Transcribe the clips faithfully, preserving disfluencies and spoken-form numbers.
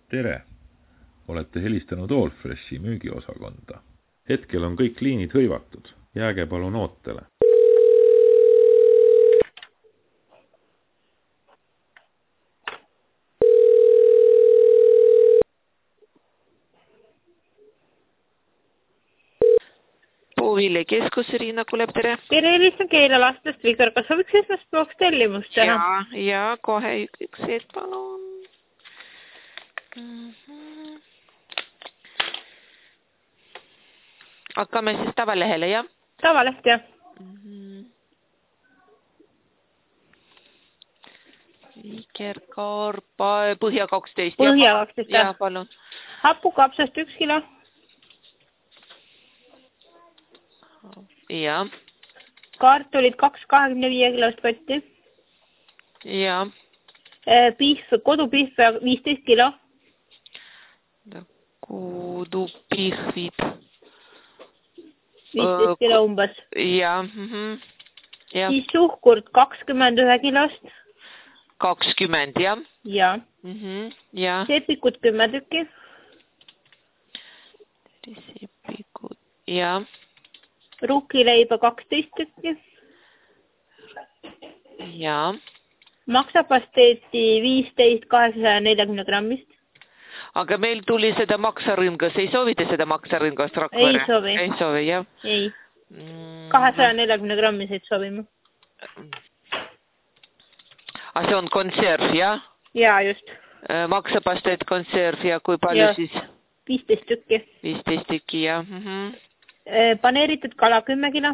Tere! Olete helistanud Allfreshi müügiosakonda. Hetkel on kõik liinid hõivatud. Jääge palun ootele. Puuville keskus, Riina Kuleb, tere. Tere, helistan keelalastest, Viktor, kas sooviks esmaspäevaks tellimust teha? Ja, ja kohe üks hetk, palun. Mm-hmm. Hakkame siis tavalehele, jah? Tavaleht, jah. Mm-hmm. Vikerkaarpa, Põhja kaksteist. Põhja kaksteist, jah. Ja, palun. Hapukapsast üks kilo. Ja. Kartulid kaks kahekümne viie kilost kotti. Ja. Pihv, kodupihv viisteist kilo. Kodupihvid. viisteist kilo umbes. Ja. Mm-hmm. Ja. Siis suhkurt kakskümmend ühe kilost. kakskümmend, jah? Ja. Mm-hmm. Ja. Sepikud kümme tükki. Sepikud, ja. Rukileiba kaksteist tükki. Ja. Maksapasteeti viisteist kaheksasaja neljakümne grammist. Aga meil tuli seda maksarõngas. Ei soovite seda maksarõngast Rakvere? Ei soovi. Ei soovi, jah? Ei. kahesaja neljakümne grammiseid soovime. A see on konserv, jah? Jaa, just. Maksapasteet konserv ja kui palju ja. Siis? viisteist tükki. viisteist tükki, jah. Mm-hmm. Paneeritud kala kümme kilo.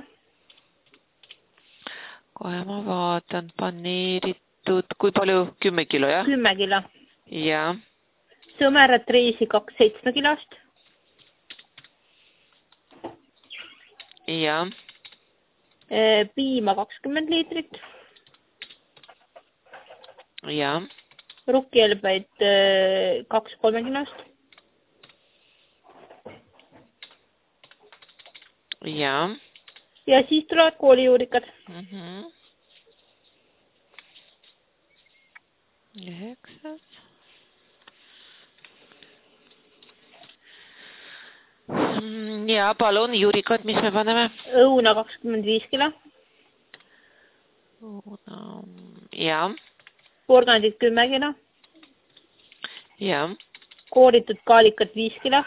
Kohe ma vaatan. Paneeritud, kui palju? kümme kilo, jah? kümme kilo. Ja. Sõmerat riisi kaks seitsme kilost. Ja. Piima kakskümmend liitrit. Ja. Rukkielbeid kaks kolme kilost. Ja. Ja siis tulevad koolijuurikad. Mm-hmm. Üheksas. Ja, palun, juurikad, mis me paneme? Õuna kakskümmend viis kilo. Õuna, ja. Porgandid kümme kilo. Ja. Kooritud kaalikat viis kilo.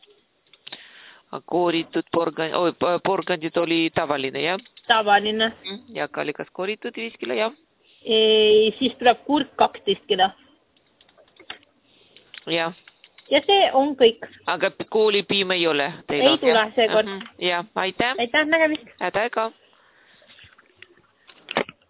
Kooritud porgand, oi, porgandid oli tavaline, jah? Tavaline. Ja kaalikas kooritud viis kilo, jah? E, siis tuleb kurk kaksteist kilo. Jah. Ja see on kõik. Aga koolipiim ei ole teil? Ei tule seekord. Ja, aitäh. Aitäh, nägemist. Aitäh ka.